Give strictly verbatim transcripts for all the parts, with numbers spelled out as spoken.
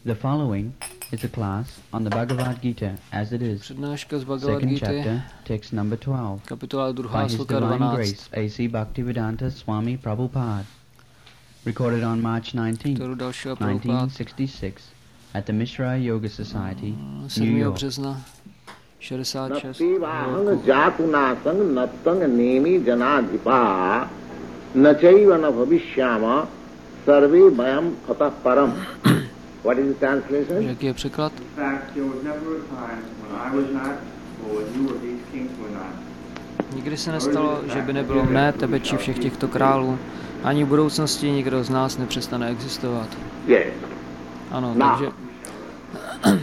The following is a class on the Bhagavad Gita as it is. Přednáška z Bhagavad Second Gita, chapter, text number twelve. kapitola By druhá, His sloka Divine dvanáct, Grace, A C Bhaktivedanta Swami Prabhupada. Recorded on March nineteenth, kterou dalšího nineteen Prabhupada sixty-six at the Mishra Yoga Society, New sedmého York. března šedesát šest. Napivahang jatunasang nattang nemi janadhipa nachaiva na bhavishyama sarve bhayam atah param. What is the translation? Jaký je překlad? In fact, there was never a time when I was not, or when you or these kings were not. Nikdy se nestalo, že by nebylo mne, tebe či všech těchto králů. Ani v budoucnosti nikdo z nás nepřestane existovat. Yes. Ano, No. takže Uh,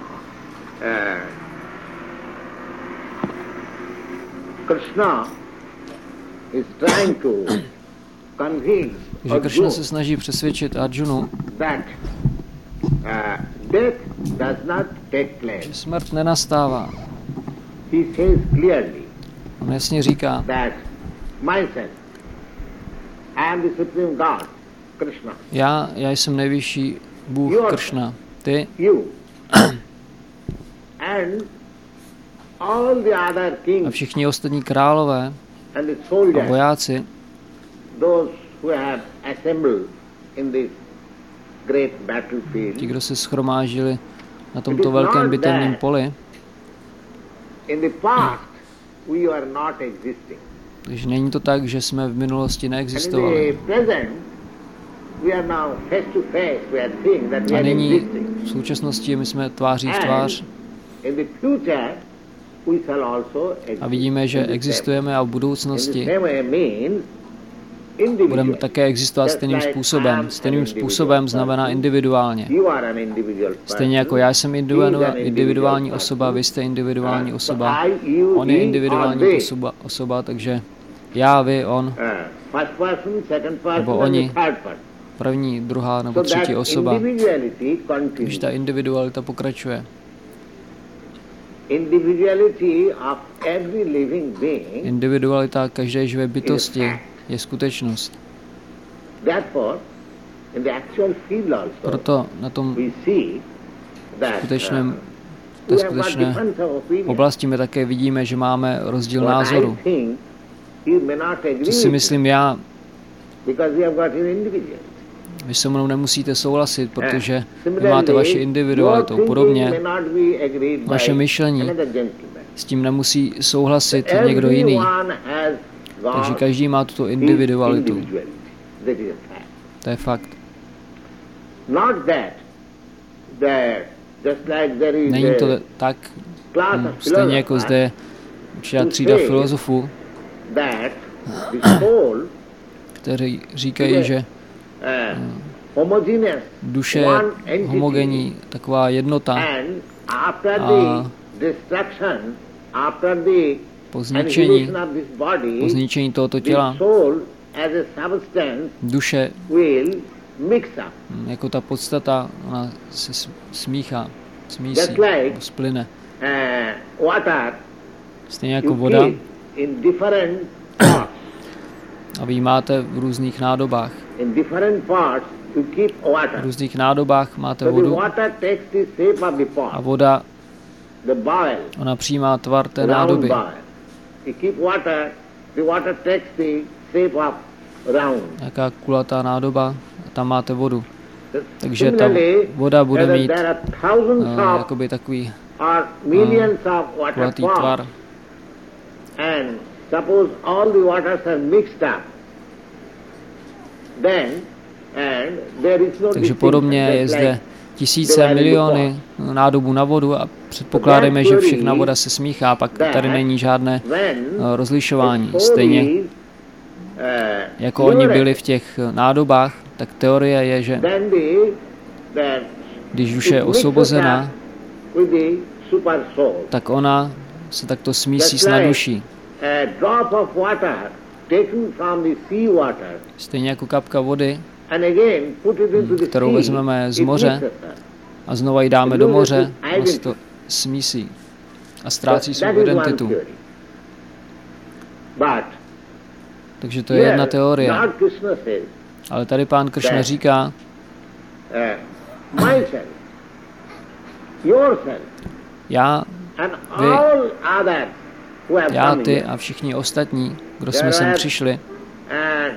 Krishna is trying to convince že Krishna Arjuna se snaží přesvědčit Arjunu, that uh, death does not take place. že smrt nenastává. He says clearly On jasně říká, that myself, I am the supreme God, Krishna. já, já jsem nejvyšší Bůh Krishna, ty You and all the other a kings všichni ostatní králové and the a soldiers, vojáci, those who have assembled in this great ti, battlefield, kdo se schromážili na tomto velkém bitevním poli, in the past we are not existing. takže není to tak, že jsme v minulosti And in the neexistovali. present, we are now face to face, we are seeing that we A are nyní existing. v současnosti my jsme tváří v tvář In the future, we shall also exist. a vidíme, že in the existujeme a v same- budoucnosti in the same way means budeme individual. také existovat stejným způsobem. Stejným způsobem znamená individuálně. You are an individual person. Stejně jako já jsem He is an individu- individuální individual osoba, person. vy jste individuální Uh, osoba, so I, you, on je he, individuální or they. osoba, osoba, takže já, vy, on, Uh, first person, second person, Nebo and oni. the third person. první, druhá nebo So that třetí osoba, individuality když continues. ta individualita pokračuje. Individuality of every living being. Individualita každé živé bytosti je skutečnost. Therefore, in the actual field also, Proto na tom we see that skutečném, uh, té we have got skutečné difference of opinion. oblasti my také vidíme, že máme rozdíl What názoru. I think, you may not agree Co si with myslím já, me, because we have got an individual. vy se mnou nemusíte souhlasit, protože vy Similarly, máte vaši your individualitu. thinking Podobně may not be agreed by vaše myšlení another gentleman. s tím nemusí souhlasit někdo jiný. Everyone has got Takže každý má tuto his individualitu. individuality. That is a fact. To je fakt. Not that, that just like there is Není to a tak, class hm, of stejně jako zde je určitá třída filozofů, that the soul kteří říkají, že uh, homogeneous duše je one entity, homogenní, taková jednota, and after a the destruction, after the po zničení, annihilation of this body, po zničení tohoto the těla, soul as a substance duše will mix up. hm, jako ta podstata, ona se s- smíchá, smísí, Just like- nebo splyne. Uh, water Stejně jako you voda, keep in different parts. a vy ji máte v různých nádobách. In different parts you keep V water. různých nádobách máte So the vodu water takes the shape of the a pot, voda, the boil, ona přijímá tvar té round nádoby. boil. You keep water, the water takes the shape of round. Nějaká kulatá nádoba a tam máte vodu. Takže ta Similarly, voda bude there are- mít there are thousands uh, of jakoby takový or millions of water kulatý pots, tvar. and suppose all the waters are mixed up, then and there is no Takže distinction, podobně je just zde like tisíce, miliony nádobů na vodu a předpokládáme, že všechna voda se smíchá, pak tady není žádné when uh, rozlišování. the soul Stejně is, uh, jako oni pure, byli v těch nádobách, tak teorie je, že then the, the, když duše je it mixes osvobozená, up with the super soul. tak ona se takto smísí Just s like naduší. a drop of water taken from the sea water Stejně jako kapka vody and again put it into the kterou sea, vezmeme z it moře mixes up. a znova ji dáme do moře, ona se to smísí a ztrácí That- svou that is one identitu. theory. But Takže to je jedna here, teorie. Lord Krishna says, Ale tady pán Kršna that- říká, uh, myself, yourself, Já, and vy, all others who have já, come ty here. a všichni ostatní, kdo There jsme sem were, přišli. uh,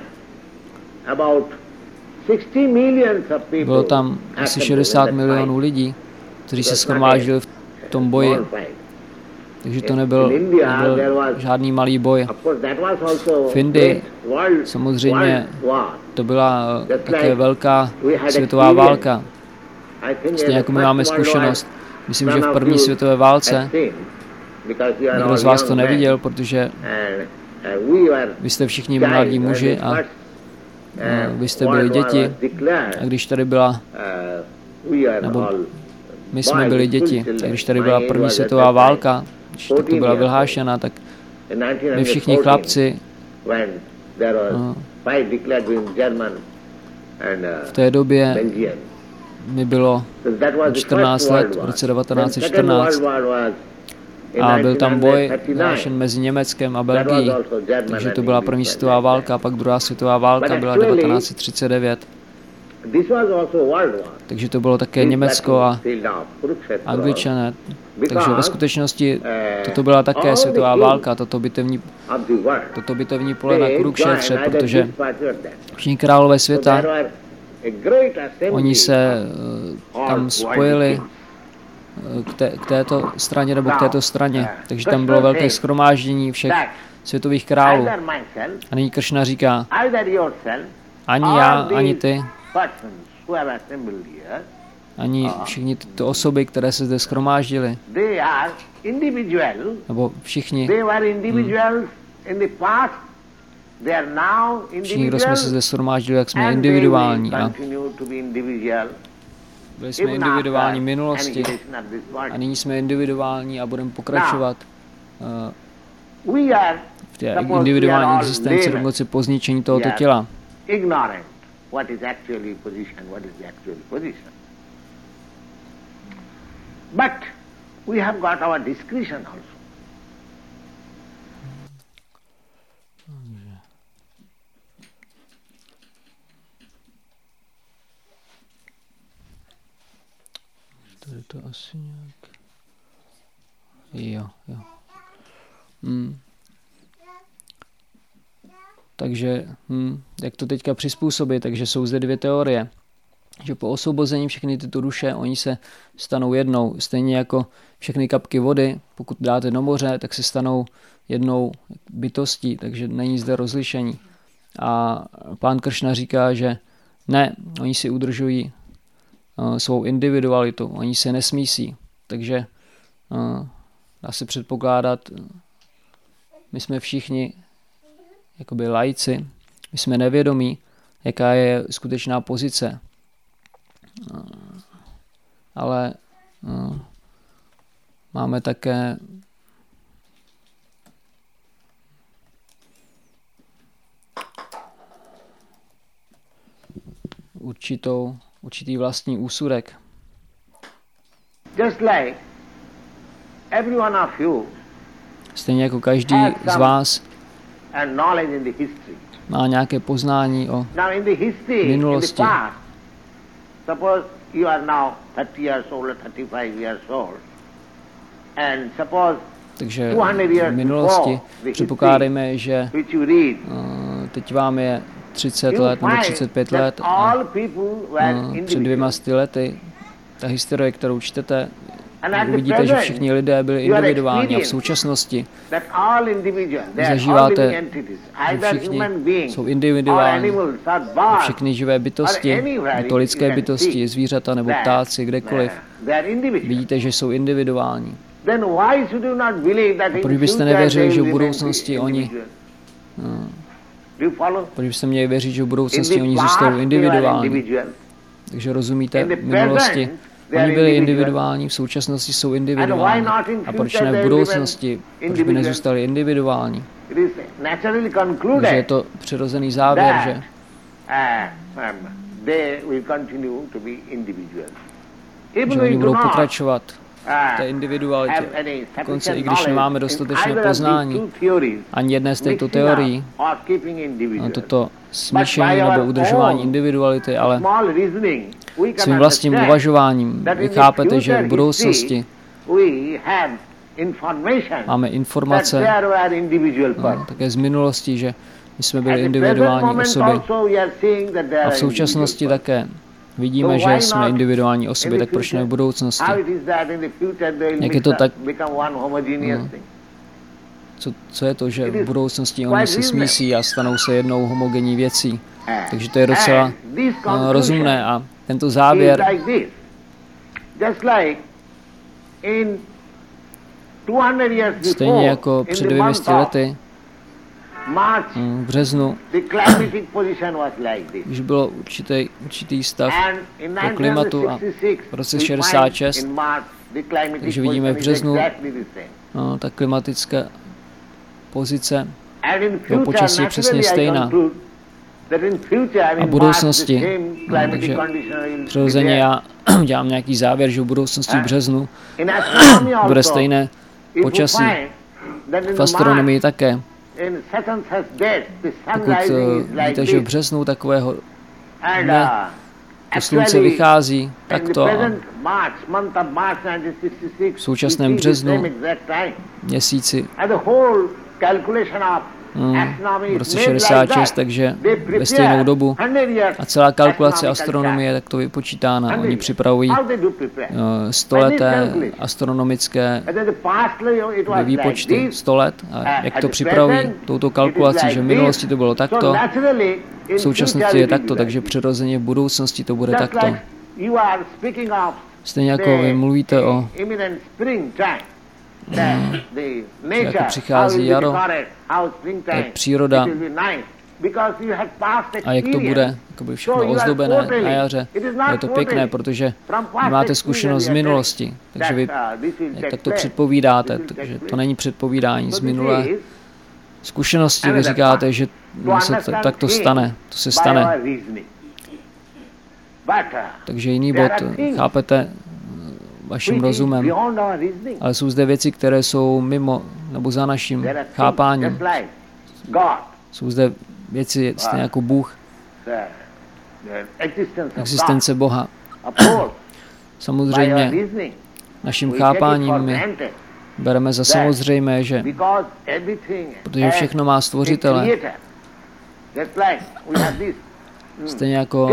about sixty millions of people Bylo tam asi active in šedesát that milionů fight. lidí, kteří se It was not shromáždili v tom boji, small fight. takže to In- nebyl, in India there nebyl was- žádný malý boj. Of course, that was also V Indii great world, samozřejmě world war. to byla uh, Just také like velká we had světová experience. válka. I think Stejně in jako the my máme First World zkušenost. War, Myslím, že none v of první you světové have válce, seen, because you are nikdo all z vás to young men. neviděl, protože And, uh, we were vy jste všichni guys mladí when muži the a first, uh, vy jste World byli War děti. was declared, A když tady byla, uh, we are nebo all my jsme boys, byli school děti, children. a když tady My byla age první was at světová that time válka, když tak to fourteen byla years vyhlášena, tak in my nineteen všichni fourteen, chlapci when there was No. fight declared between German and v uh, té době Belgium. mi bylo So that was the čtrnáct first let, World v War. roce Then devatenáct set Second čtrnáct. World War was in A byl tam boj nineteen thirty-nine. vyhlášen mezi Německem a That was Belgií, also German takže and to byla English první at světová that válka, time. a pak druhá světová válka But byla actually- devatenáct set třicet devět. This was also World War. Takže to bylo také This Německo a battlefield of Kurukshetra. Angličané. Takže ve Because, skutečnosti uh, toto byla také all the světová kings válka, toto bitevní, of the world, toto bitevní pole na they Kurukšetře, joined either protože this party or that. všichni králové So světa, there were a great assembly oni se of eh, tam all spojili world kings. eh, k, té, k této straně nebo k Now, této straně. uh, Takže tam bylo velké Krishna shromáždění všech That světových králů. either myself, A nyní Kršna říká, either yourself, ani or já, these ani ty, persons who have assembled here, ani všichni tyto osoby, které se zde shromáždily, they are individual. nebo všichni, They were individuals in the past. They are now všichni, kdo jsme se individuals. zde shromáždili, jak jsme And they individuální. will A continue to be individual byli jsme even individuální v after minulosti annihilation of this body. a nyní jsme individuální a budeme pokračovat eh, We are v té suppose we are individuální all existenci laymen. dokonce po zničení tohoto We are těla. ignorant what is actually position, what is the actual position. But we have got our discretion also. Tady to asi nějak... Jo, jo. Hmm. Takže, hm, jak to teďka přizpůsobit, takže jsou zde dvě teorie. Že po osvobození všechny tyto duše, oni se stanou jednou, stejně jako všechny kapky vody, pokud dáte do moře, tak se stanou jednou bytostí, takže není zde rozlišení. A pán Kršna říká, že ne, oni si udržují uh, svou individualitu, oni se nesmísí, takže uh, dá se předpokládat, my jsme všichni jakoby laici, my jsme nevědomí, jaká je skutečná pozice. Ale uh, máme také určitou, určitý vlastní úsudek. Just like every one of you Stejně jako každý z vás and knowledge in the history. má nějaké poznání o Now in the history, in the Minulosti. past, suppose you are now thirty years old or thirty-five years old, and suppose takže two hundred years v minulosti before the předpokládejme, že which you read, uh, teď vám je třicet you let nebo find třicet pět that let a all people were uh, před individuals. dvěma sty lety ta historie, kterou čtete, And at the uvidíte, že present, všichni lidé byli you are individuální a v experienced současnosti that all individuals, they are all zažíváte, living entities, že either všichni human beings jsou or individuální, animals or birds, všechny živé bytosti, anywhere to lidské you can bytosti, see zvířata nebo that ptáci, kdekoliv. they are individuals. Vidíte, že jsou individuální. Then why should you not believe that in proč byste future nevěřili, they že v will budoucnosti remain oni- individual? Do you follow? Proč byste měli věřit, že v In budoucnosti the oni past zůstanou they were individuální? individual. Takže rozumíte, In the v minulosti present they are oni byli individual. individuální, v současnosti jsou And why individuální. not in A proč future ne v they will budoucnosti? remain Proč by individual? nezůstali individuální? It is naturally Takže je concluded to přirozený závěr, that že uh, um, they will continue to be individual. že Even oni we do budou not pokračovat uh, v té individualitě. have any Dokonce i sufficient když nemáme knowledge in dostatečné either of these poznání, two theories, ani jedné z těchto mixing teorií, up or keeping a individual. toto smíšení nebo udržování individuality, ale svým vlastním uvažováním vy chápete, že v budoucnosti máme informace no, také z minulosti, že my jsme byli individuální osoby a v současnosti také vidíme, že jsme individuální osoby, tak proč ne v budoucnosti? Jak je to tak? No. Co, co je to, že v budoucnosti oni se smísí a stanou se jednou homogenní věcí? Takže to je docela no, rozumné a tento závěr stejně jako před dvěmi sty lety v březnu, když bylo určitý, určitý stav pro klimatu a v roce šedesát šest, takže vidíme v březnu no, ta klimatická pozice do počasí přesně stejná. A v budoucnosti, no, takže přirozeně já dělám nějaký závěr, že v budoucnosti v březnu bude stejné počasí. V astronomii také. Pokud víte, že v březnu takového dne to slunce vychází takto a v současném březnu měsíci Hmm, v roce šedesát šest, takže ve stejnou dobu a celá kalkulace astronomie tak to vypočítána. Oni připravují stoleté astronomické výpočty sto let a jak to připravují touto kalkulací, že v minulosti to bylo takto, v současnosti je takto, takže přirozeně v budoucnosti to bude takto. Stejně jako vy mluvíte o jako přichází jaro, tak příroda a jak to bude jakoby všechno ozdobené na jaře. Je to pěkné, protože máte zkušenost z minulosti, takže vy tak to předpovídáte, takže to není předpovídání z minulé zkušenosti. Vy říkáte, že se to, tak to stane, to se stane. Takže jiný bod, chápete, vaším rozumem, ale jsou zde věci, které jsou mimo nebo za naším chápáním. Jsou zde věci stejně jako Bůh, existence Boha. Samozřejmě naším chápáním my bereme za samozřejmé, že protože všechno má stvořitele, stejně jako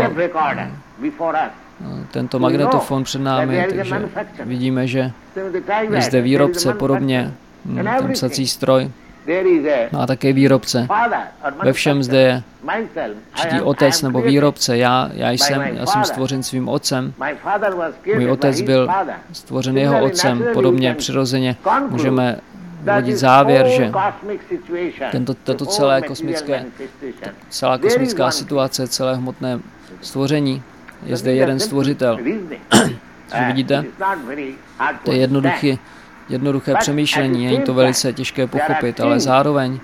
tento magnetofon před námi, takže vidíme, že je zde výrobce, podobně ten psací stroj má také výrobce. Ve všem zde je určitý otec nebo výrobce. Já, já jsem, já jsem stvořen svým otcem. Můj otec byl stvořen jeho otcem. Podobně přirozeně můžeme vyvodit závěr, že tento, tato celé kosmické, celá kosmická situace, celé hmotné stvoření, je zde jeden stvořitel. Takže vidíte, to je jednoduché, jednoduché přemýšlení, není to velice těžké pochopit, ale zároveň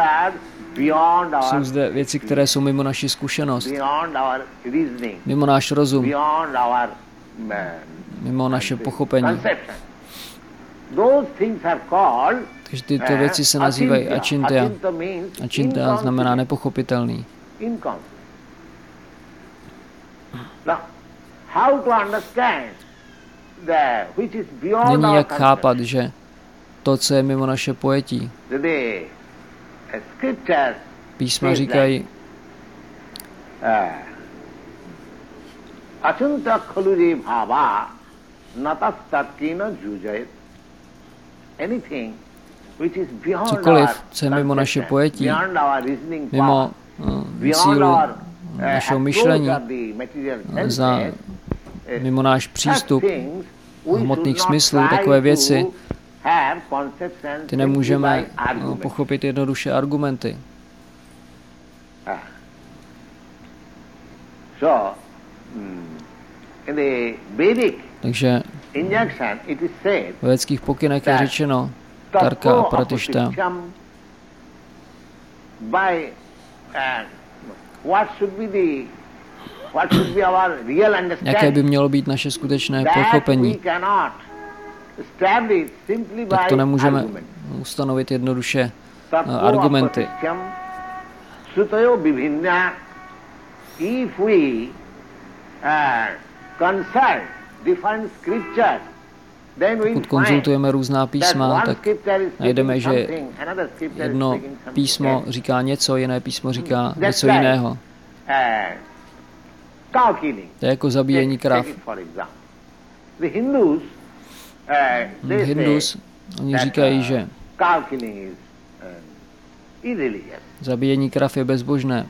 jsou zde věci, které jsou mimo naši zkušenost, mimo náš rozum, mimo naše pochopení. Takže tyto věci se nazývají achintya. Achintya znamená nepochopitelný. Není jak chápat, že to, co je mimo naše pojetí. Písma říkají, cokoliv, co je mimo naše pojetí, mimo uh, sílu našeho myšlení, za, mimo náš přístup hmotných smyslů, takové věci, ty nemůžeme uh, pochopit jednoduše argumenty. Takže v védských pokynech je řečeno Tarka a Pratišta. Jaké by mělo být naše skutečné pochopení? Tak to nemůžeme ustanovit jednoduše argumenty. Sutayo Vivinna, if we uh, consult different scriptures, pokud konzultujeme různá písma, tak najdeme, že jedno písmo říká něco, jiné písmo říká něco jiného. To je jako zabíjení krav. Hindus, oni říkají, že zabíjení krav je bezbožné.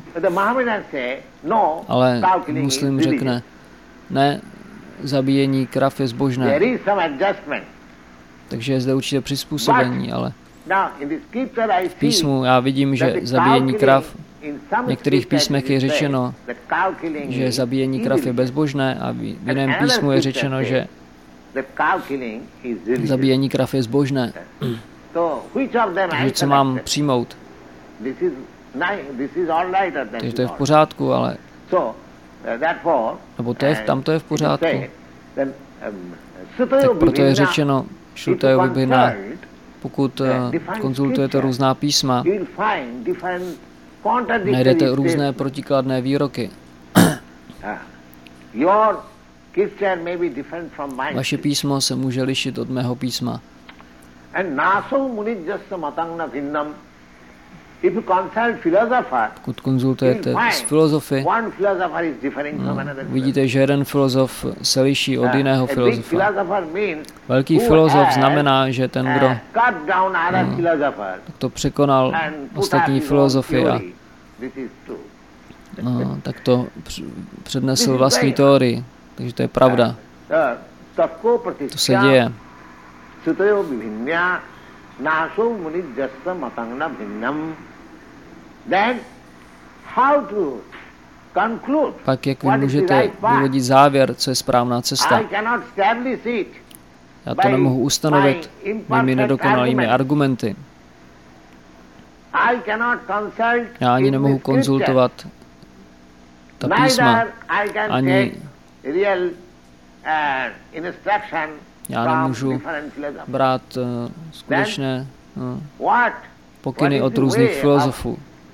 Ale muslim řekne, ne, zabíjení krav je zbožné. Takže je zde určité přizpůsobení, ale v písmu já vidím, že zabíjení krav, v některých písmech je řečeno, že zabíjení krav je bezbožné a v jiném písmu je řečeno, že zabíjení krav je zbožné. Takže co mám přijmout? Takže to je v pořádku, ale nebo to je, tam to je v pořádku. Tak proto je řečeno Šutajo Vivinna, pokud konzultujete různá písma, najdete různé protikladné výroky. Vaše písmo se může lišit od mého písma. Pokud konzultujete s filozofy, vidíte, že jeden filozof se liší od jiného filozofa. Velký filozof znamená, že ten, kdo to překonal ostatní filozofy a no, tak to přednesl vlastní teorii. Takže to je pravda. To se děje. Pak jak vy můžete vyvodit závěr, co je správná cesta? Já to nemohu ustanovit mými nedokonalými argumenty. Já ani nemohu konzultovat ta písma, ani já nemůžu brát uh, skutečné uh, pokyny od různých filozofů.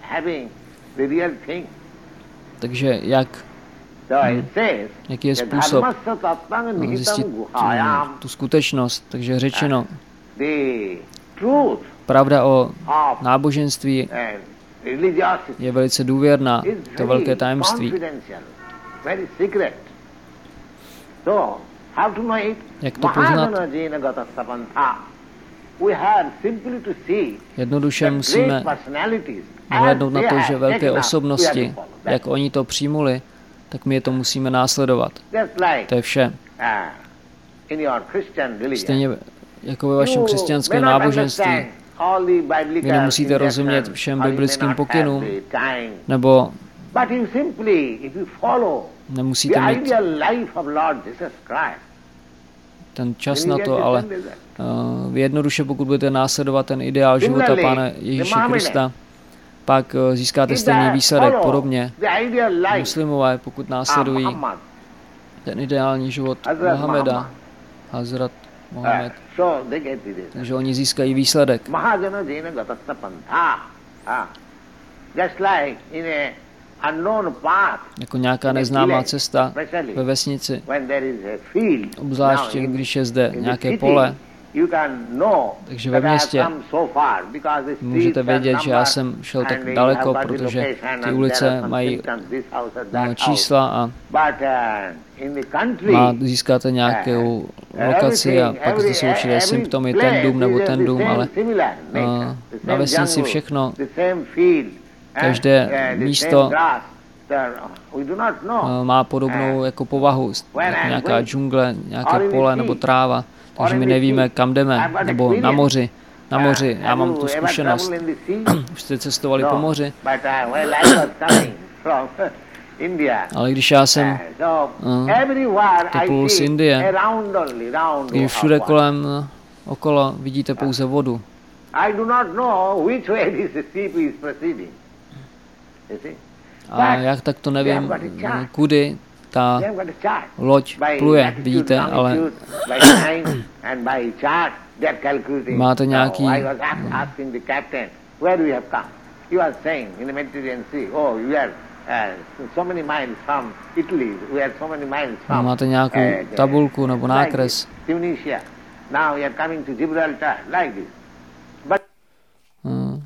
Takže jak, hm, jaký je způsob no, zjistit tu, tu skutečnost? Takže řečeno, pravda o náboženství je velice důvěrná, to je velké tajemství. Jak to poznat? Jednoduše musíme hlednout na to, že velké osobnosti, jak oni to přijmuli, tak my je to musíme následovat. To je vše. Stejně jako ve vašem křesťanském náboženství. Vy nemusíte rozumět všem biblickým pokynům, nebo nemusíte mít ten čas na to, ale uh, jednoduše, pokud budete následovat ten ideál života Pána Ježíše Krista, pak uh, získáte stejný výsledek. Podobně muslimové, pokud následují ten ideální život Mohameda, Hazrat Mohamed, takže oni získají výsledek. Jako nějaká neznámá cesta ve vesnici, obzvláště když je zde nějaké pole. Takže ve městě můžete vědět, že já jsem šel tak daleko, protože ty ulice mají čísla a má, získáte nějakou lokaci a pak zde jsou určité symptomy, ten dům nebo ten dům, ale na vesnici všechno, každé místo má podobnou jako povahu, jako nějaká džungle, nějaké pole nebo tráva, takže my nevíme, kam jdeme, nebo na moři. Na moři, já mám tu zkušenost. Už jste cestovali po moři. Ale když já jsem uh, to plul z Indie, když všude kolem, okolo vidíte pouze vodu. A já tak to nevím, kudy ta loď pluje, vidíte, ale máte nějaký you are saying in the Mediterranean Sea, oh, you are uh, so many miles from Italy, we are so many miles from Máte nějakou uh, tabulku nebo like nákres. this, Tunisia. Now you are coming to Gibraltar, like this. But Hmm.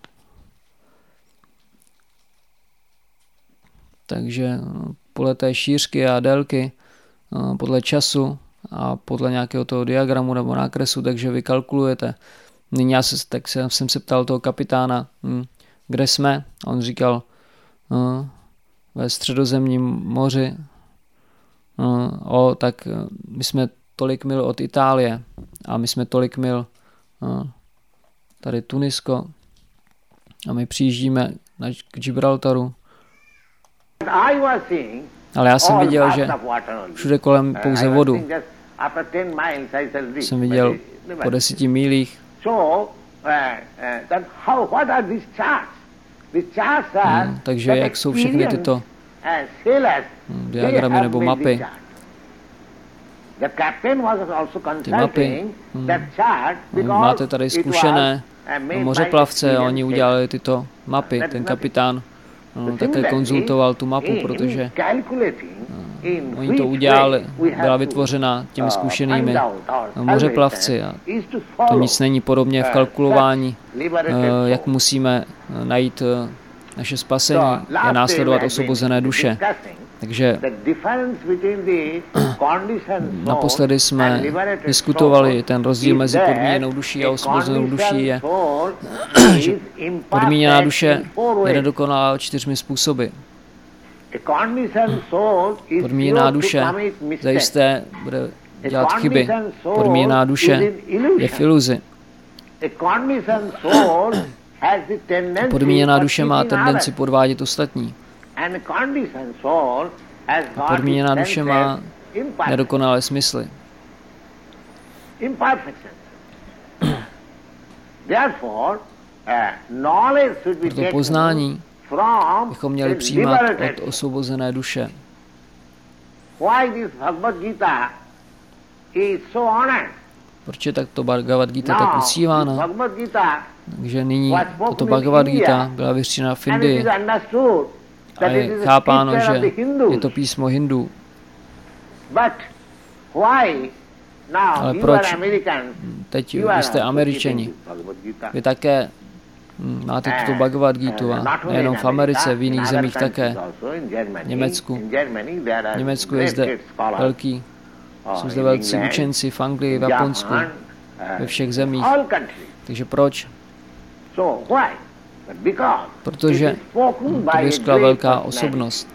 Takže podle té šířky a délky, podle času a podle nějakého toho diagramu nebo nákresu, takže vy kalkulujete. Nyní já se, tak jsem, jsem se ptal toho kapitána, hm, kde jsme. On říkal hm, ve Středozemním moři. Hm, o, tak my jsme tolik mil od Itálie a my jsme tolik mil hm, tady Tunisko a my přijíždíme na, k Gibraltaru. I was seeing Ale já jsem all viděl, parts že of water only. všude kolem pouze I was vodu. seeing just after ten miles I shall reach. Jsem viděl But it- po deseti mílích. So, uh, uh, that how, what are these charts? These charts are Hmm, takže that jak jsou všechny tyto uh, sailors, hm, they diagramy have nebo made mapy. these charts. The captain was also mapy, consulting hmm. that chart because Máte tady it zkušené was, uh, made mořeplavce, by oni experienced udělali tyto mapy. That is Ten nothing. kapitán hm, sailors. také Similarly, konzultoval tu mapu, in protože calculating in oni which to udělali, way we have byla to, vytvořena těmi uh, zkušenými find out our mořeplavci a salvation is to to follow, nic není podobně v uh, kalkulování, such liberated eh, jak soul. musíme eh, najít eh, naše spasení, So, je last day následovat we have osvobozené been duše. discussing Takže the difference between the conditioned soul naposledy and jsme liberated diskutovali soul ten rozdíl is mezi that podmíněnou duší a a osvobozenou duší conditioned je, soul že is imperfect podmíněná duše in four je ways. nedokonalá čtyřmi způsoby. A conditioned soul is Podmíněná sure to duše commit mistakes. zajisté bude A dělat chyby. conditioned soul Podmíněná is duše in illusion. je v iluzi. A conditioned soul has the tendency Podmíněná for duše má cheating tendenci others. podvádět ostatní. And a conditioned soul has got Podmíněná its duše má senses imperfect. nedokonalé smysly. Imperfection. Therefore, uh, knowledge should be Proto taken poznání from bychom měli the přijímat liberated. od osvobozené duše. Why this Bhagavad Gita is so honored? Proč je takto Bhagavad Gita tak Now, this uctívána? Bhagavad Gita, Takže nyní was spoken toto in Bhagavad India, Gita byla vyřčena v and it Indii is understood a that it je is a chápáno, scripture že of the Hindus. je to písmo Hindů. But why now Ale you proč are Americans? teď You are vy jste also Američani? keeping this Bhagavad Gita. Vy také hm, máte tuto Bhagavad Gitu a Not only nejenom in v Americe, v America, jiných in zemích other také. countries also, in Germany. Německu. In Germany there V are Německu je great, zde great scholars. velký, Uh, jsou zde in velcí England, učenci v Anglii, v in Japonsku, Japan, uh, ve všech zemích. all countries. Takže proč? So why? But because Protože it is spoken by to a vyřkla great velká personality. osobnost.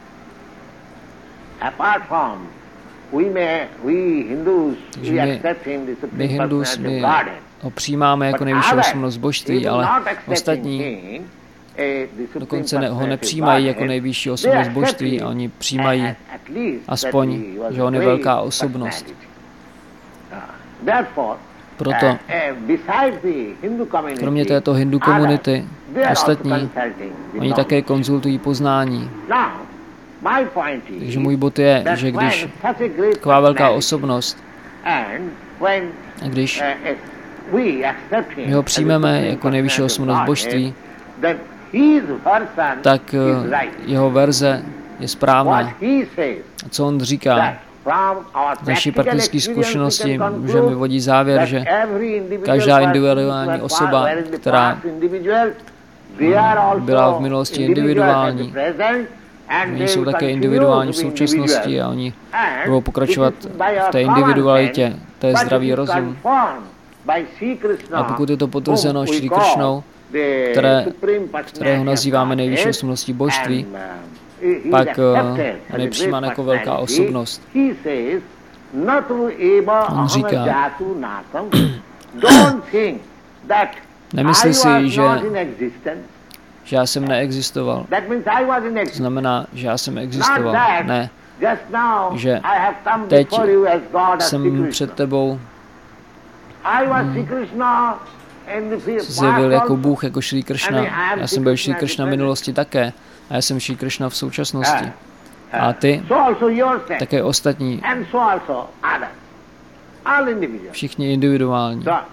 Apart from we may we Hindus Takže we my- accept him the My supreme Hindus, personality my of Godhead. ho přijímáme jako But nejvyšší others, osobnost they božství, do ale not accept ostatní him, eh, the supreme dokonce ne, ho personality of nepřijímají jako Godhead. nejvyšší They osobnost accept božství him a oni přijímají at- at least that aspoň, he was že on je great velká osobnost. personality. Uh, Therefore, Proto uh, uh, besides the Hindu community, kromě této hindu komunity, others, they are also ostatní, consulting the oni knowledge. také konzultují poznání. Now, my point is Takže můj bod je, that že when když such a great taková velká personality osobnost, and when a když uh, uh, we accept him my ho as the přijmeme supreme jako nejvyšší personality of osobnost božství, Godhead, then his version tak is eh, right. jeho verze je správná. What he says, A co on říká? that from our Z naší practical praktické experience zkušenosti we can můžeme conclude vyvodit závěr, that že every individual každá person individuální who was osoba, were in the která past individual, they are also byla v minulosti individuals at the individuální, present, and oni they jsou will také continue individuální v to be současnosti individuals. a oni And budou pokračovat it is by v our té common individualitě, sense, to je but zdravý it is rozum. confirmed by Sri Krishna, A pokud je to potvrzeno whom we Šrí call Kršnou, the které, supreme personality kterého of nazýváme nejvyšší Godhead, osobností božství, and, uh, he is pak, eh, accepted as on je a přijímán great jako velká personality. osobnost. He says, Natu eva On říká, aham natam. Don't think that nemysli I si, was že, not in existence. že já jsem neexistoval. That means I was in To existence. znamená, že já jsem Not existoval. that Ne, just now že I have come teď before you as God as Sri jsem Krishna. před tebou I was Sri Krishna in the fi- past zjevil jako also. Bůh, jako Šrí Kršna. Já jsem byl Šrí Kršna v minulosti také. A já jsem Šrí Kršna v současnosti. A ty, So also yourself, také ostatní, and so also others. All individuals. všichni individuální. So,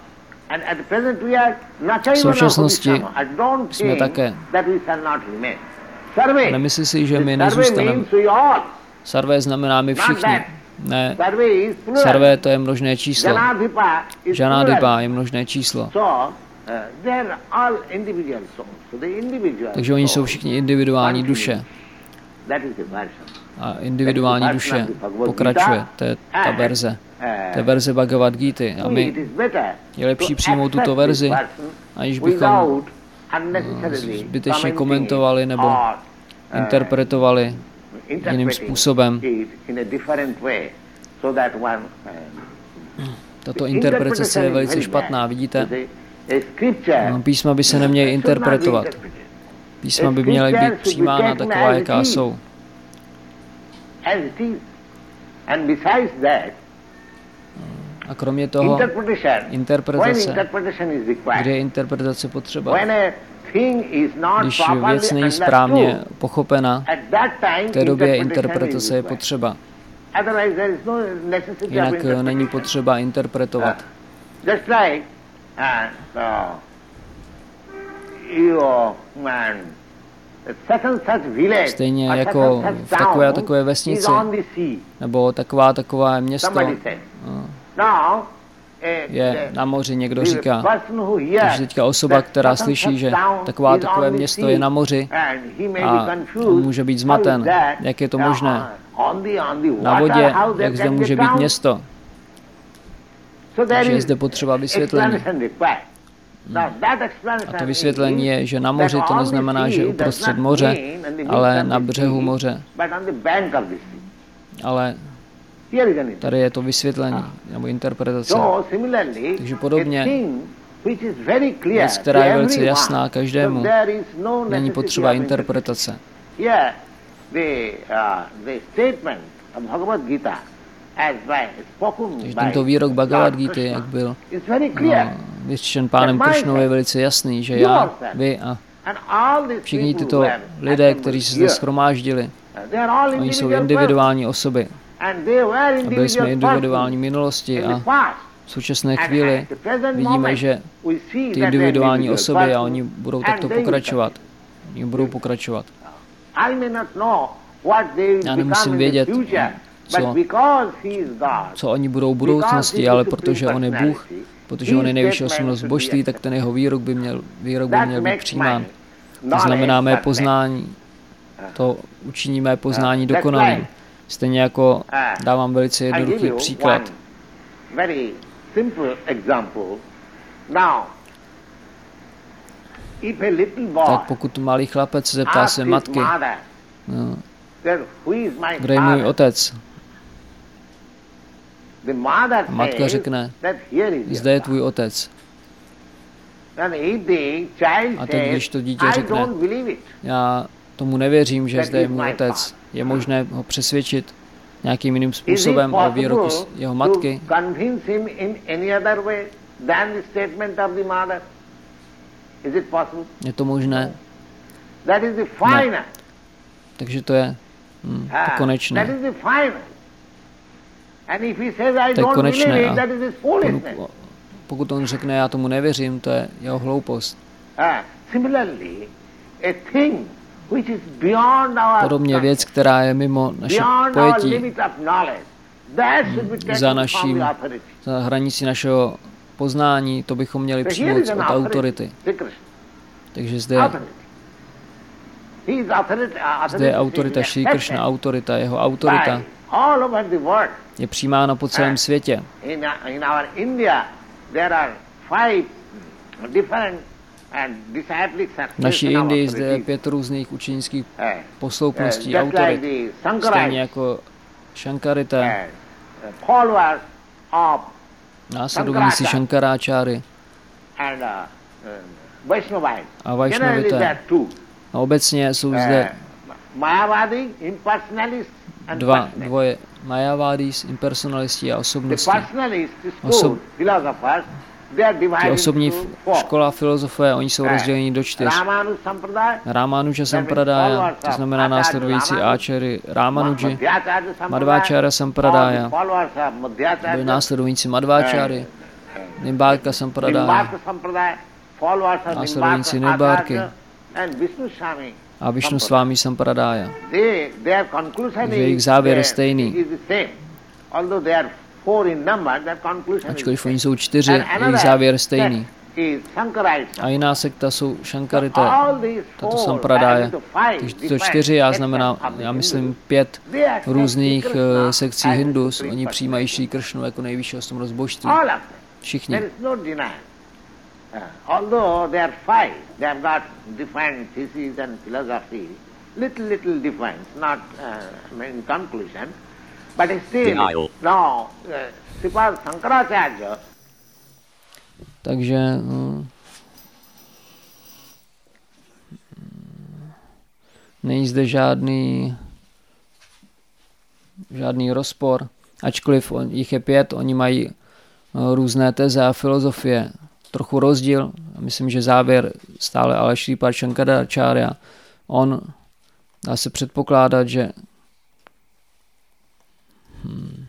And at the present we are not V současnosti I don't jsme think také. that we shall not remain. Survey. Nemyslí si, že my Survey nezůstaneme. means we all. Sarvé znamená my všichni. Ne, Survey is plural. sarvé to je množné číslo. Janadhipa is Janadhipa plural. je množné číslo. So, uh, they are all individual souls. So the individual Takže oni jsou soul všichni individuální duše. That is the version. A individuální duše pokračuje. To je ta verze. To je verze Bhagavad Gity. A my je lepší přijmout tuto verzi, aniž bychom zbytečně komentovali nebo interpretovali jiným způsobem. Tato interpretace je velice špatná, vidíte? Písma by se neměly interpretovat. Písma by měly být přijímána taková, jaká jsou. A kromě toho, interpretace, kde je interpretace potřeba. Když věc není správně pochopena, v té době interpretace je potřeba. Jinak není potřeba interpretovat. Stejně jako v takové a takové vesnici, nebo taková a takové město je na moři, někdo říká. Takže teďka osoba, která slyší, že taková a takové město je na moři a může být zmaten, jak je to možné. Na vodě, jak zde může být město. Takže je zde potřeba vysvětlení. A to vysvětlení je, že na moři to neznamená, že uprostřed moře, ale na břehu moře. Ale tady je to vysvětlení nebo interpretace. Takže podobně věc, která je velice jasná každému, není potřeba interpretace. Takže tento výrok Bhagavad Gita, jak byl no, vyřčen pánem Kršnou, je velice jasný, že já, vy a všichni tyto lidé, kteří se zde shromáždili, oni jsou individuální osoby. A byli jsme individuální v minulosti a v současné chvíli vidíme, že ty individuální osoby a oni budou takto pokračovat. Oni budou pokračovat. Já nemusím vědět, co, co oni budou v budoucnosti, ale protože on je Bůh, protože on je nejvyšší osobnost božství, tak ten jeho výrok by měl, výrok by měl být přijímán. To znamená mé poznání, to učiní mé poznání dokonalým. Stejně jako dávám velice jednoduchý příklad. Tak pokud malý chlapec se zeptá své matky, no, kdo je můj otec? Matka řekne, zde je tvůj otec. A teď, když to dítě řekne, já tomu nevěřím, že zde je můj otec, je možné ho přesvědčit nějakým jiným způsobem o výroku jeho matky? Je to možné? Ne. Takže to je hm, to konečné. To je konečné a pokud on řekne, já tomu nevěřím, to je jeho hloupost. Podobně věc, která je mimo naše pojetí, za, naším, za hranicí našeho poznání, to bychom měli přijmout od autority. Takže zde je, zde je autorita Šrí Kršna, autorita, jeho autorita je přijímána po celém světě. V naší Indii zde je pět různých učenických posloupností, autorit, stejně jako Šankarita, následovníci Šankaráčáry a Vaishnavité. A obecně jsou zde dva, dvoje Mayavadis, impersonalisti a osobnosti. Osob, ty osobní škola filozofové, oni jsou rozděleni do čtyř. Rámanuja Sampradaya, to znamená následující áčary Rámanuji, Madhváčára Sampradaya, byli následující Madhváčáry, Nimbárka Sampradája, Nimbárka Sampradaya, followers of následovníci Nimbárka Nimbárky Acharya and Vishnu Swami. a Višnu Svámi Sampradája. They, their conclusion Že jejich is, závěr je the- stejný. is the same. Although they are four in number, their conclusion Ačkoliv is oni the jsou same. čtyři, And jejich another závěr je stejný. sect is Shankaraita. A jiná sekta jsou Šankarité, All these tato four, Sampradája. and the five Takže tyto different čtyři, já sects znamená, of the já Hindus, myslím pět they accept různých Krishna eh, sekcí as the Hindus, supreme oni přijímají personality. Šrí Kršnu jako nejvyššího osobnost božství. All of them. Všichni. There is no denial. Uh, although they are five, they have got different theses and philosophy, little, little difference, not uh, in conclusion, but still, Denial. now, uh, Sripad Shankaracharya, Takže hm, není zde žádný žádný rozpor, ačkoliv on, jich je pět, oni mají eh, různé teze a filozofie, trochu rozdíl. Myslím, že závěr stále ale Šripad Shankaracharya, on dá se předpokládat, že hm,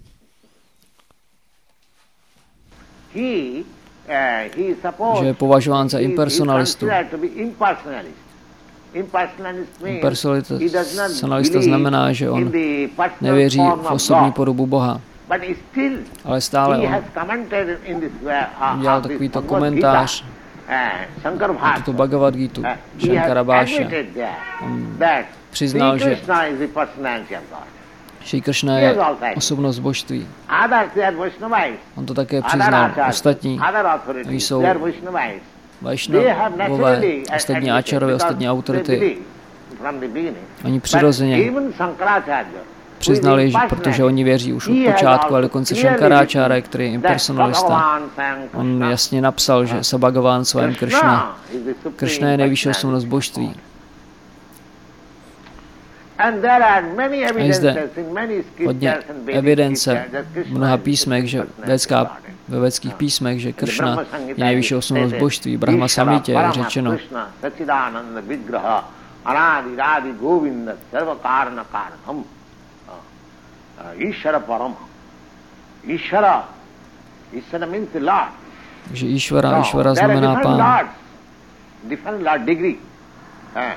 he, uh, he is supposed že je považován za he is impersonalistu. considered to be impersonalist. Impersonalist means Impersonalista he does not believe znamená, že on in the personal nevěří form v of osobní God. podobu Boha, But still, ale stále he on has commented in this, uh, udělal of this takovýto Bhagavad komentář Gita, uh, Shankar na Bhashya. tuto Bhagavad Gitu, Uh, he has Shankara Bhashya. admitted there On that přiznal, Sri že Krishna is the personality of God. Šrí Kršna je osobnost božství. Others, they are Vaishnavais. On to také Other přiznal. acharyas, Ostatní other oni authorities, jsou they are Vaishnavais. They Vaishnavové, have naturally ostatní admitted áčarové, because ostatní they autority, believe from the beginning. oni But přirozeně even Shankaracharya, přiznali, že protože oni věří už od počátku, ale dokonce Šankaráčára, který je impersonalista, on jasně napsal, že Sabhagavan Svayam Krishna, Krishna je nejvyšší osobnost božství. A je zde hodně evidence v mnoha písmech, že védská, ve védských písmech, že Kršna je nejvyšší osobnost božství. Brahma Samhitě je řečeno. Ishvara Param. Ishvara. Ishvara means the Lord. Takže Ishvara, No, Ishvara there are znamená different pán. lords. Different lord degree. Eh.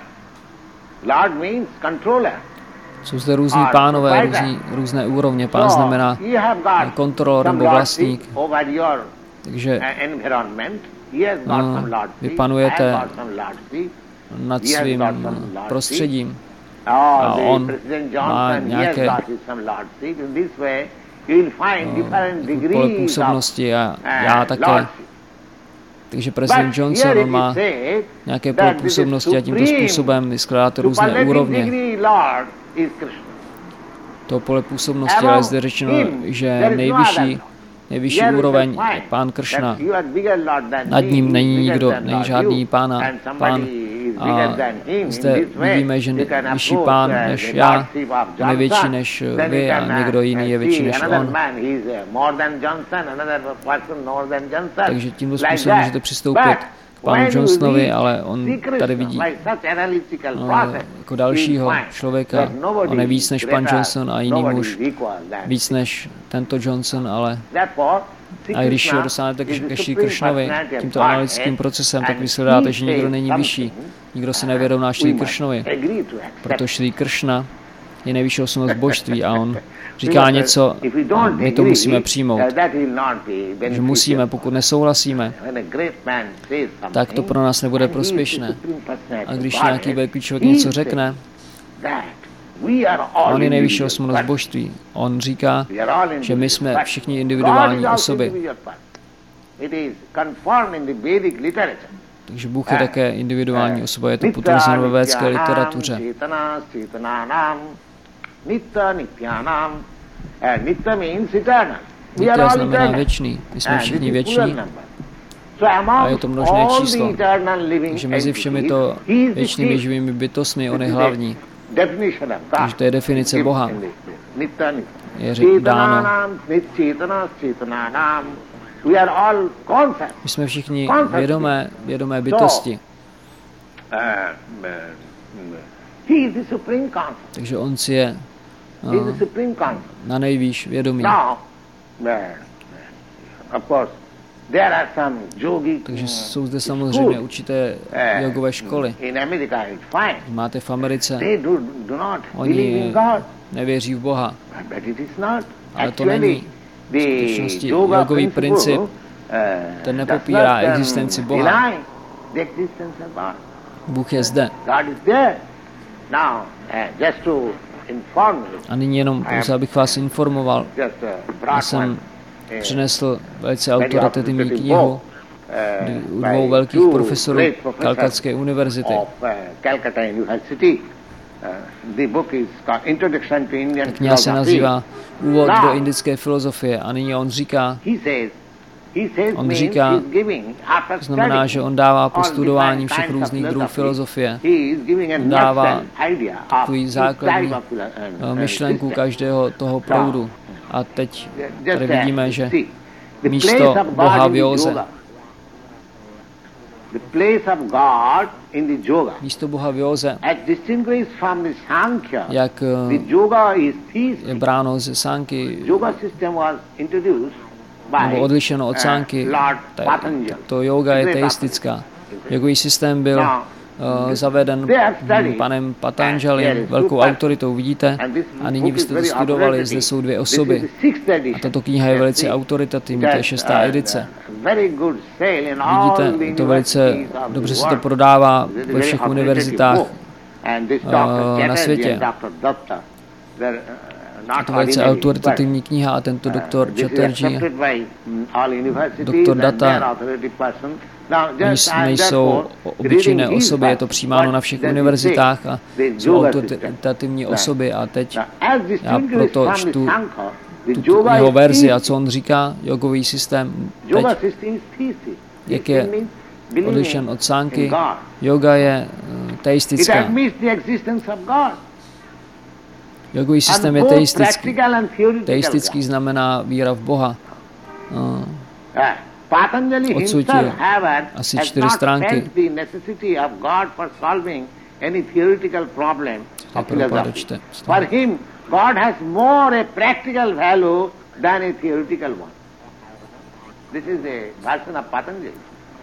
Lord means controller. Jsou zde různí pánové, různí, různé úrovně. Pán znamená So, you have got kontrolor some nebo lordship vlastník. over your Takže uh, environment. He has got no, some lordship. vy I panujete have got some lordship. nad He has svým got some lordship. prostředím. Oh, A the on President má Johnson, he has nějaké got his some lordship. In this way, you will find different pole degrees of působnosti a uh, já také. lordship. Takže But prezident Johnson, here on it má is said nějaké that pole this působnosti a tímto supreme způsobem vyskládáte různé superlative úrovně degree Lord is Krishna. toho pole působnosti, ale je zde řečeno, že nejvyšší, nejvyšší Here it úroveň is je fine pán Kršna. that you are bigger Lord than Nad me, ním není bigger nikdo, than není Lord žádný you, pána, and pán. somebody is A bigger than him. In zde this way, vidíme, že you can vyšší approach, pán uh, než the já lordship of je větší Johnson. než Then vy you a can, uh, někdo jiný je see větší než another on. man, he is uh, more than Johnson, another person more than Johnson. Takže tímto Like způsobem that. můžete přistoupit But k panu when you Johnsonovi, reach ale on Sri tady Krishna vidí by such analytical no, process, jako dalšího you will find člověka. that nobody On je víc než pan greater, Johnson a jiný nobody muž, is equal than víc než tento Johnson, ale Therefore, Sri a když Krishna dosáhnete is ke the Šrí supreme Kršnovi personality of tímto Godhead, analytickým procesem, tak and vy sledáte, že he nikdo says není vyšší. something, Nikdo se nevěrovná Šrí we must Kršnovi, agree to accept. proto Šrí Kršna je nejvyšší osobnost božství a on říká něco If we a don't my to agree, musíme přijmout. uh, that will not be Že beneficial. musíme, pokud nesouhlasíme, When a great man says something, tak to pro nás nebude and he is the prospěšné. supreme personality A of když Godhead, nějaký velký člověk he něco says řekne, that we are a all on je nejvyšší individuals, osobnost but božství. On říká, we are all že my jsme individuals, všichni but individuální God is also osoby. individual person. It is confirmed in the Vedic literature. Takže Bůh je také individuální osoba, je to potvrzeno ve védské literatuře. Chetana, chetananam, nitya, nityanam. Uh, Nitya means eternal. We are Nitya all znamená eternal. věčný. My jsme And všichni this is plural věční. number. So A je among to množné all číslo. the eternal living Takže mezi všemi to entities, he is the věčnými chief. živými bytostmi on je This is hlavní. the definition of God. Takže to je definice Given Boha. in this. Nitya, nitya. Je řek- dáno. Chetananam, nitchetana, chetananam. We are all conscious. My jsme všichni vědomé, vědomé bytosti. Uh, uh, he is the supreme conscious. Takže on si je He is uh, the supreme conscious. na nejvýš vědomí. Now, uh, of course, There are some yogic Takže jsou zde samozřejmě určité jogové školy. in America, it's fine. Máte v Americe, They do, do not believe in oni God, nevěří v Boha. but it is not. Ale to Actually, není. the skutečnosti yoga jogový principle, princip, uh, ten does nepopírá not, um, existenci Boha. deny the existence of God. Bůh je zde. God is there. Now, uh, just to inform you, A nyní jenom pouze, abych vás informoval, just uh, já brought jsem one, uh, přinesl velice very autoritativní authoritative knihu book, uh, u by dvou velkých two profesorů great professors Kalkatské univerzity. of uh, Calcutta University. Uh, the book is called Introduction to Indian Kniha se Philosophy. nazývá Úvod Now, do indické filozofie a nyní on říká, He says, he says On means říká, he's giving after to znamená, studying že on dává po all studování different všech kinds of různých druhů filozofie, he is giving a on dává nutshell idea of takový each základní type of philo- uh, uh, uh, myšlenku system. každého toho proudu. A teď Just tady uh, vidíme, že see, the místo place of God Boha in v the józe, yoga, the place of God in the yoga, místo Boha v józe, as distinguished from the Sankhya, jak the uh, yoga is je theistic. bráno ze sánky, Yoga system was introduced nebo by odlišeno od uh, sánky, Lord ta, Patanjali. to yoga je Great teistická. Jogový systém byl Now, uh, zaveden they have studied, hm, panem and Patanjalim, there is velkou two autoritou, vidíte? And this A nyní book vy is jste to very studovali, authoritative. zde jsou dvě This is osoby. the sixth edition. A tato kniha je Yes, velice see, autoritativní, it to je has, šestá uh, edice. very good sale in all the Vidíte, to velice universities of dobře the se to world. prodává It is a ve very všech authoritative univerzitách book. And this uh, Doctor na Chatterjee světě. and Doctor Datta, they're, uh, not Je to velice ordinary autoritativní kniha a tento experts. doktor Uh, this is Chatterjee, accepted by, mm, all universities doktor and Datta, their authoritative person. Now, oni just, and nejsou therefore, obyčejné reading his osoby, je to books, přijímáno what na všech does he univerzitách say? a The jsou yoga system. autoritativní Right. osoby. A teď Now, as já distinguished proto from the čtu Sankhya, the tu yoga jeho is verzi a theistic. co on říká, jogový systém Yoga teď, system is theistic. jak Theistic je means believing odlišen od in sánky. God. Yoga je uh, It teistická. admits the existence of God. Jogový systém je And both teistický. practical and theoretical Teistický God. znamená víra v Boha. Uh, Uh, Patanjali Odsud je himself, however, asi has čtyři not stránky. felt the necessity of God for solving any theoretical problem of Prabhupada philosophy. čte. For him, God has more a practical value than a theoretical one. This is a version of Patanjali.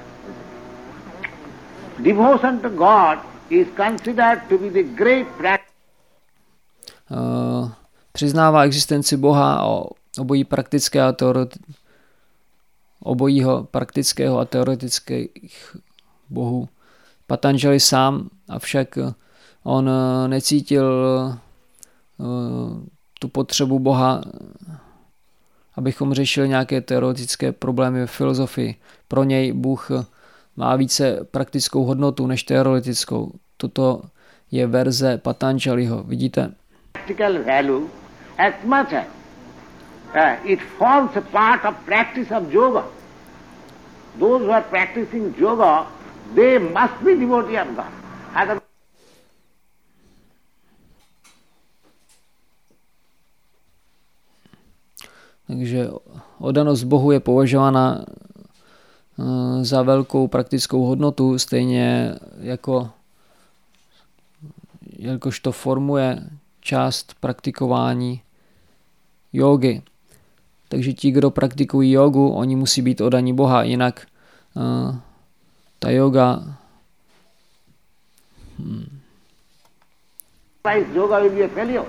Devotion to God is considered to be the great practice. Uh, přiznává existenci Boha a obojí praktické a teoreti- obojího praktického a teoretických bohů. Patanjali sám, avšak on uh, necítil uh, tu potřebu Boha, abychom řešili nějaké teoretické problémy ve filozofii. Pro něj Bůh má více praktickou hodnotu než teoretickou. Toto je verze Patanjaliho. Vidíte? Practical value as much as uh, it forms a part of practice of yoga. Those who are practicing yoga, they must be devotee of God. Otherwise, Takže oddanost Bohu je považována uh, za velkou praktickou hodnotu, stejně jako jakož to formuje část praktikování jógy. Takže ti, kdo praktikují jógu, oni musí být oddaní Boha, jinak uh, ta jóga hmm, yoga will be a failure.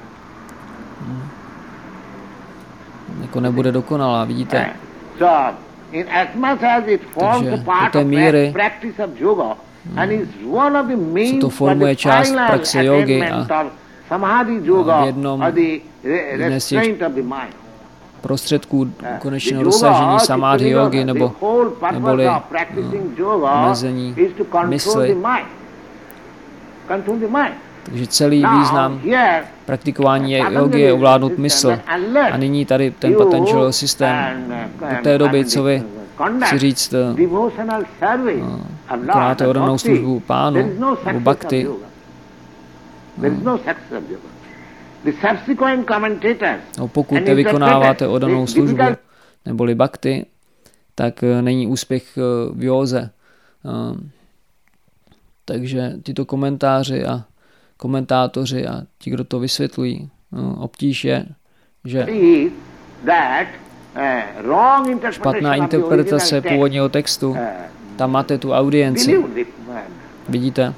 jako nebude dokonalá, vidíte? So, in as much as it forms Takže a part do té of míry, pra- practice of yoga and is one of the main to formuje část final praxe jógy attainment a of samadhi yoga v jednom- or the re- jedné z těch restraint of the mind. prostředků konečného The yoga, dosažení the samadhi yoga, jógy the nebo whole purpose neboli of practicing uh, yoga omezení is to control mysli. the mind. Control the mind. Takže celý Now, význam here, praktikování Patanjali jógy je ovládnout system mysl. that unless A nyní tady ten you Patanjaliho systém and, uh, do té doby, and co vy conduct chci říct, uh, devotional service of Lord konáte and oddanou bhakti, službu pánu there is no nebo success of bhakti, yoga. There is no success of yoga. The subsequent commentators no pokud and nevykonáváte interpreters, oddanou the službu difficult neboli bhakti, tak uh, není úspěch uh, v józe. Uh, takže tyto komentáři a komentátoři a ti, kdo to vysvětlují, uh, obtíž je, že is that špatná interpretace původního textu, tam máte tu audienci. Vidíte?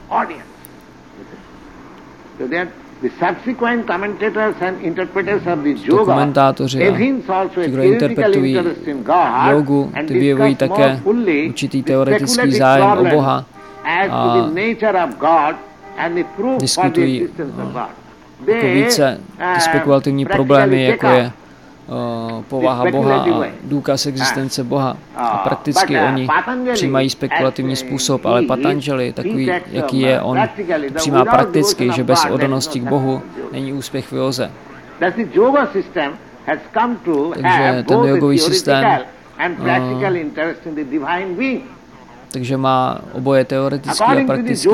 To komentátoři a ti, kdo interpretují jogu, ty vyjevují také určitý teoretický zájem o Boha a diskutují jako více ty spekulativní problémy, jako je uh, povaha Boha a důkaz existence Boha. A prakticky oni přijímají spekulativní způsob, ale Patanjali, takový, jaký je, on přijímá prakticky, že bez oddanosti k Bohu není úspěch v józe. Takže ten jogový systém uh, takže má oboje teoretický a praktický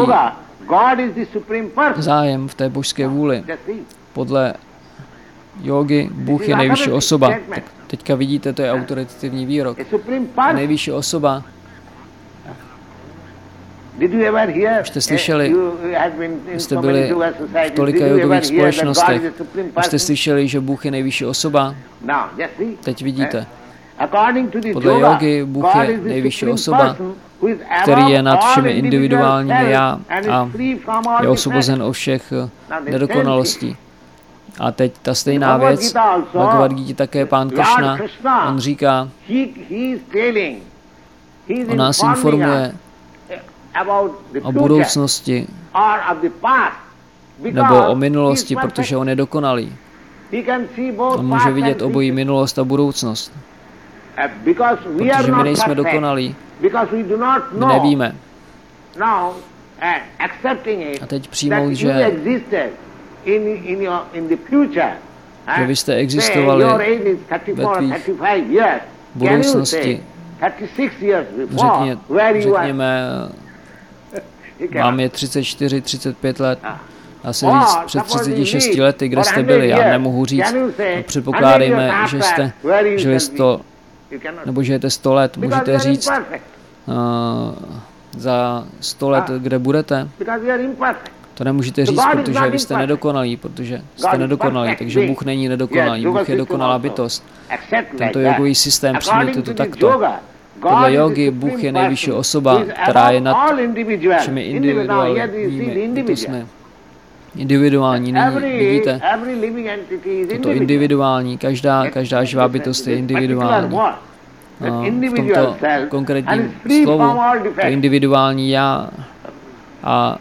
zájem v té božské vůli. Podle jógy Bůh je nejvyšší osoba. Tak teďka vidíte, to je autoritativní výrok. A nejvyšší osoba. Už jste slyšeli, jste byli v tolika jogových společnostech, už jste slyšeli, že Bůh je nejvyšší osoba. Teď vidíte. Podle jógy Bůh je nejvyšší osoba, který je nad všemi individuálními já a je osvobozen od všech nedokonalostí. A teď ta stejná věc, v Bhagavad Gita také pán Krishna, on říká, on nás informuje o budoucnosti nebo o minulosti, protože on je dokonalý. On může vidět obojí minulost a budoucnost. Protože my nejsme dokonalí, my nevíme. A teď přijmout, že, že vy jste existovali ve tvých budoucnosti, řekně, řekněme, vám je třicet čtyři, třicet pět let, dá se říct před třiceti šesti lety, kde jste byli, já nemohu říct, předpokládejme, že jste žili sto, nebo žijete sto let, můžete říct uh, za sto let, kde budete? To nemůžete říct, protože vy jste nedokonalí, protože jste nedokonalí, takže Bůh není nedokonalý, Bůh je dokonalá bytost. Tento jogový systém přijměte to takto. Podle jogy Bůh je nejvyšší osoba, která je nad všemi individuálními bytostmi. Individuální není, vidíte? Toto individuální, každá, každá živá bytost je individuální. V tomto konkrétním slovu to individuální já a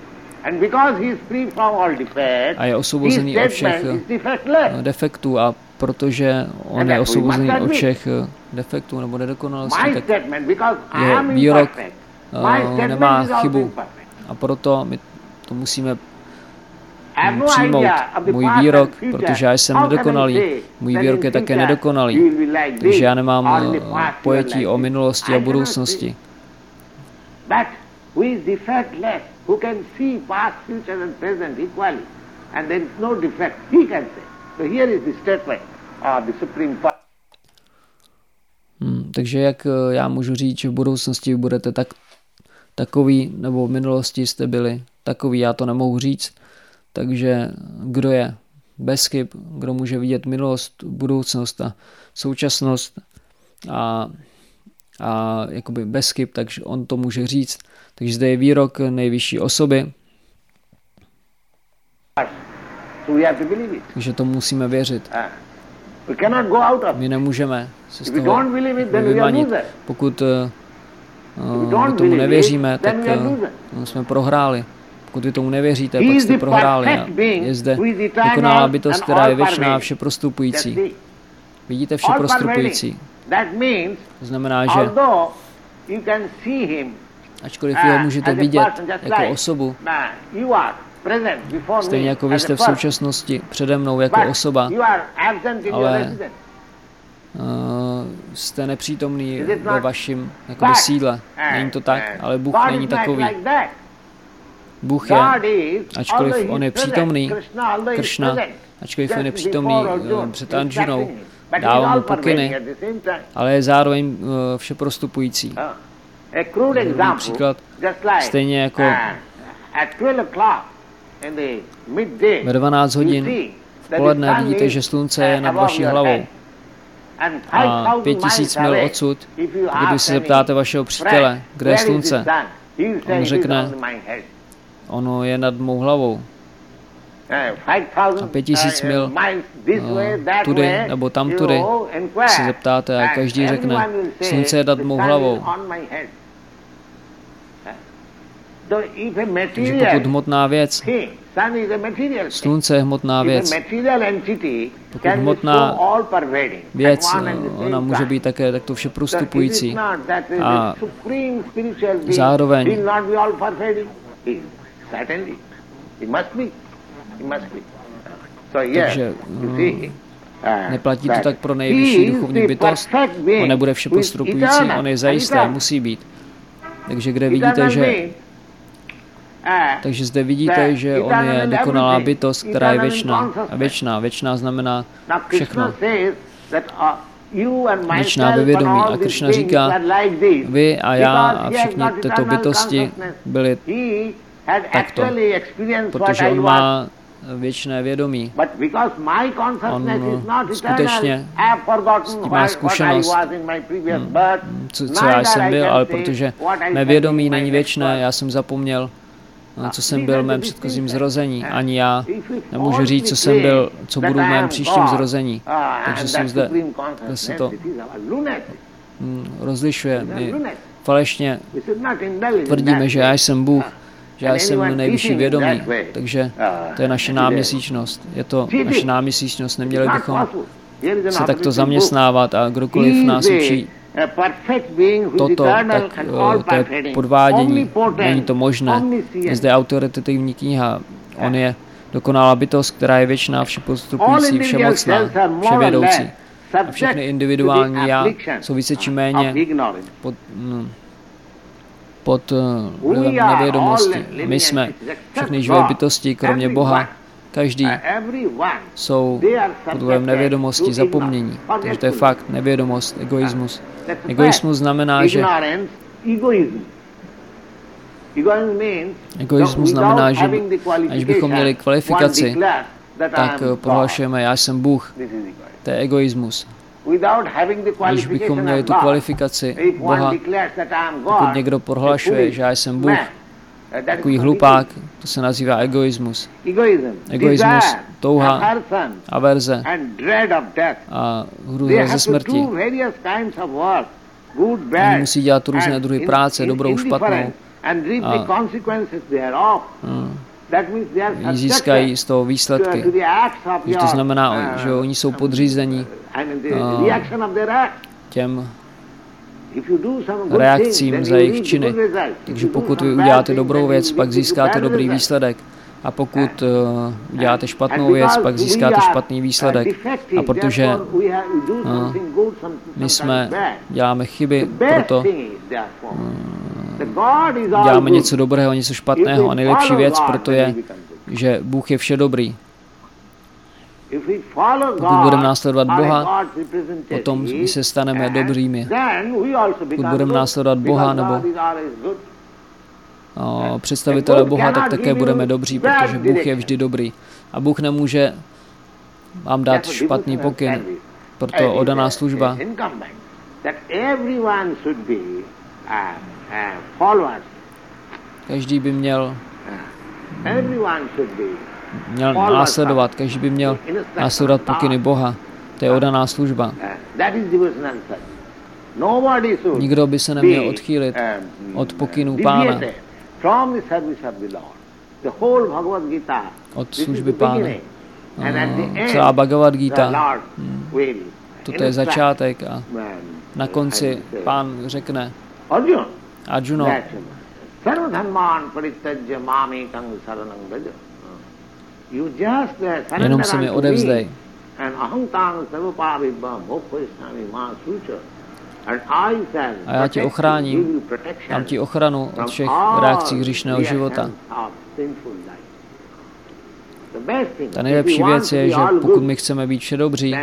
a je osvobozený od všech defektů a protože on je osvobozený od všech defektů nebo nedokonalostí, tak jeho výrok uh, nemá chybu a proto my to musíme přijmout. Můj výrok, protože já jsem nedokonalý, můj výrok je také nedokonalý, takže já nemám uh, pojetí o minulosti a budoucnosti. Who can see past, future and present equally, and there is no defect, he can say. So here is the statement of the Supreme Power. Hmm, takže jak já můžu říct, že v budoucnosti budete tak, takový, nebo v minulosti jste byli takový, já to nemohu říct. Takže kdo je bez chyb, kdo může vidět minulost, budoucnost a současnost a, a jakoby bez chyb, takže on to může říct. Takže zde je výrok nejvyšší osoby. Takže to musíme věřit. My nemůžeme se z toho vymanit. Pokud uh, tomu nevěříme, tak uh, jsme prohráli. Pokud vy tomu nevěříte, pak jste prohráli. A je zde dokonalá bytost, která je věčná a všeprostupující. Vidíte všeprostupující. To znamená, že ačkoliv vy ho můžete vidět jako osobu, stejně jako vy jste v současnosti přede mnou jako osoba, ale uh, jste nepřítomný ve vašem jakoby sídle. Není to tak, ale Bůh není takový. Bůh je, ačkoliv on je přítomný, Kršna, ačkoliv on je přítomný uh, před Arjunou, dává mu pokyny, ale je zároveň uh, všeprostupující. Druhý příklad, stejně jako ve dvanáct hodin v poledne vidíte, že slunce je nad vaší hlavou. a pět tisíc mil odsud, když se zeptáte vašeho přítele, kde je slunce, on řekne, ono je nad mou hlavou. A pět tisíc mil uh, tudy nebo tam tudy se zeptáte a každý řekne, slunce je nad mou hlavou. Takže pokud hmotná věc, slunce je hmotná věc, pokud hmotná věc, ona může být také takto vše prostupující a zároveň takže mm, neplatí to tak pro nejvyšší duchovní bytost, on nebude vše prostupující, on je zajisté, musí být. Takže kde vidíte, že takže zde vidíte, že on je dokonalá bytost, která je věčná. A věčná, věčná znamená všechno. Věčná ve vědomí. A Kršna říká, vy a já a všichni tyto bytosti byli takto, protože on má věčné vědomí. On skutečně s tím má zkušenost, co, co já jsem byl, ale protože mé vědomí není věčné, já jsem zapomněl, co jsem byl v mém předchozím zrození. Ani já nemůžu říct, co jsem byl, co budu v mém příštím zrození. Takže jsou zde, kde se to rozlišuje. My falešně tvrdíme, že já jsem Bůh, že já jsem nejvyšší vědomí, takže to je naše náměsíčnost. Je to naše náměsíčnost, neměli bychom se takto zaměstnávat a kdokoliv nás učí toto, tak to je podvádění, není to možné. Je zde autoritativní kniha, on je dokonalá bytost, která je věčná, všepostupující, všemocná, vševědoucí. A všechny individuální já jsou více či méně pod, no, pod vlivem nevědomosti. My jsme všechny živé bytosti, kromě Boha, každý jsou pod vlivem nevědomosti, zapomnění. Takže to je fakt, nevědomost, egoismus. Egoismus znamená, že Egoismus znamená, že až bychom měli kvalifikaci, tak prohlašujeme, já jsem Bůh. To je egoismus. Když bychom měli tu kvalifikaci Boha, pokud někdo prohlašuje, že já jsem Bůh, takový hlupák, to se nazývá egoismus. Egoismus, touha, averze a hrůza ze smrti. Oni musí dělat různé druhy práce, dobrou, špatnou. A získají z toho výsledky. Že to znamená, že oni jsou podřízení těm reakcím za jejich činy. Takže pokud vy uděláte dobrou věc, pak získáte dobrý výsledek. A pokud uh, uděláte špatnou věc, pak získáte špatný výsledek. A protože uh, my jsme, děláme chyby, proto uh, děláme něco dobrého, něco špatného. A nejlepší věc proto je, že Bůh je vše dobrý. Pokud budeme následovat Boha, potom my se staneme dobrými. Pokud budeme následovat Boha nebo o, představitele Boha, tak také budeme dobří, protože Bůh je vždy dobrý. A Bůh nemůže vám dát špatný pokyn, proto oddaná služba. Každý by měl měl následovat, každý by měl následovat pokyny Boha. To je oddaná služba. Nikdo by se neměl odchýlit od pokynů Pána, od služby Pána. Celá Bhagavad Gita, toto je začátek a na konci Pán řekne Arjuno, jenom se mi odevzdej. A já tě ochráním, dám ti ochranu od všech reakcí hříšného života. Ta nejlepší věc je, že pokud my chceme být všedobří,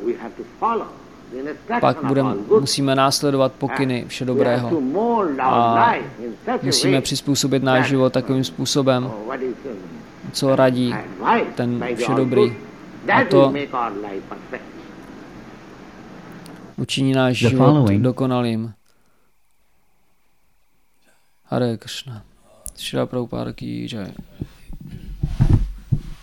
pak budeme, musíme následovat pokyny všedobrého a musíme přizpůsobit náš život takovým způsobem, co radí ten všedobrý. A to učiní náš The život following dokonalým. Hare Krishna. Šrila Prabhupáda ki jai.